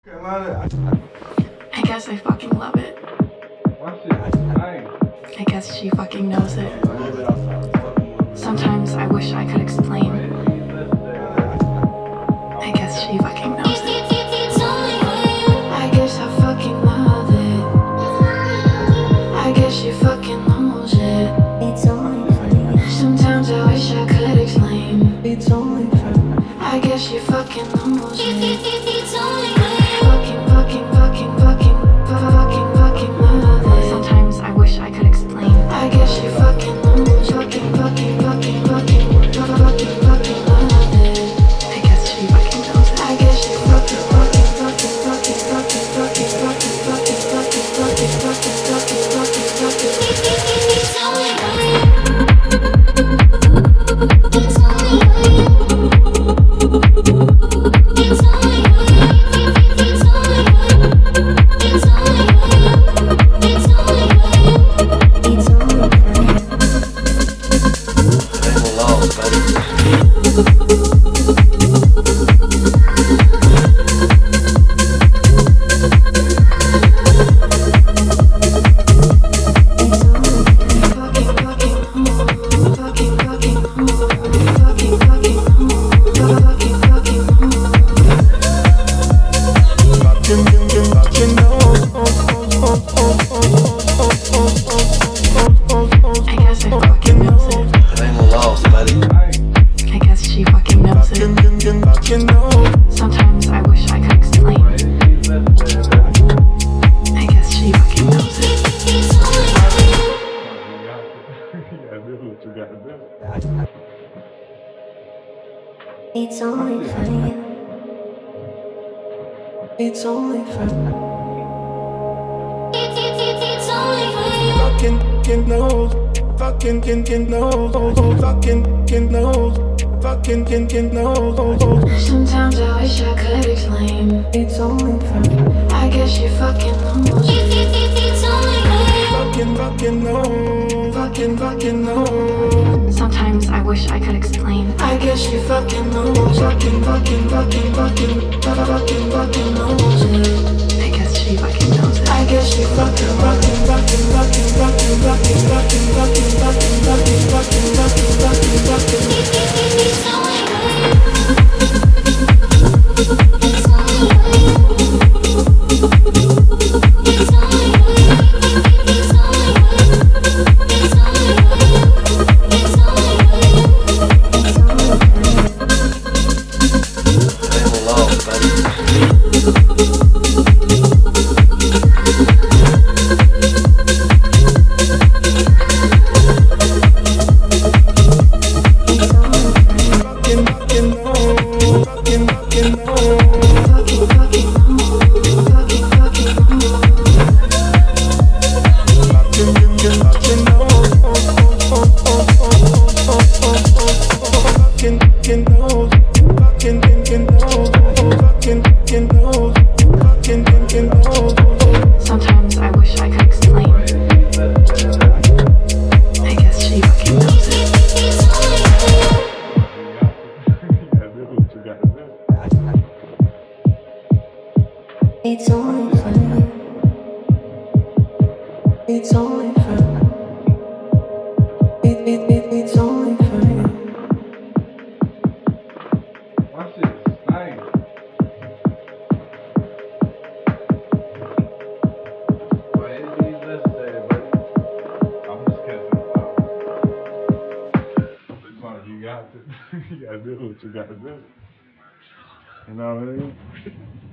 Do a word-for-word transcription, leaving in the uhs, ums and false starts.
I guess I fucking love it. I guess she fucking knows it. Sometimes I wish I could explain. I guess she fucking knows it. I guess I fucking love it. I guess she fucking knows it. Sometimes I wish I could explain. I guess she fucking knows it. Fucking, fucking, fucking, fucking, fucking, fucking love it. Sometimes I wish I could explain. I guess she fucking knows. Fucking, fucking, fucking, fucking, fucking, fucking love it. I guess she fucking knows it. I guess she fucking, fucking, fucking, fucking, fucking, fucking, fucking, fucking, fucking, fucking, fucking, fucking, fucking, fucking. It's only right. It's only right. It's only right. It's only right. It's only right. It's only right. It's only right. I'm alone, buddy. Sometimes I wish I could explain. I guess she fucking knows it. It's only for you. It's only for you. It's only for you. Fucking, fucking knows. Fucking, fucking knows. Fucking, fucking knows. Fucking, fucking knows. Sometimes I wish I could explain. It's only for you. I guess she fucking knows it. It's only for you. Fucking, fucking knows. Fucking, fucking knows. Sometimes I wish I could explain. I guess she fucking knows. Fucking, fucking, fucking, fucking, fucking, fucking knows it. I guess she fucking knows it. I guess she fucking, fucking, fucking, fucking, fucking, fucking, fucking, fucking, fucking, fucking, fucking, fucking, fucking, fucking. It's only for you. It's only for you. It's only for you. It's only for you. It's only for you. It's only for you. It's only for you. I'm alone, buddy. Fucking, fucking knows. Fucking, fucking knows. Fucking, fucking knows. Fucking, fucking knows. Fucking, fucking, fucking knows. Fucking, fucking knows. Fucking, fucking knows. Fucking, fucking knows. Fucking, fucking knows. Sometimes I wish I could explain. I guess she fucking knows it. It's only for you. It's only for you. It, it, it, it's only for you. Watch this. Nice. Well, it is necessary, but I'm just catching up. As long as you got to, you gotta do what you gotta do. You know what I mean?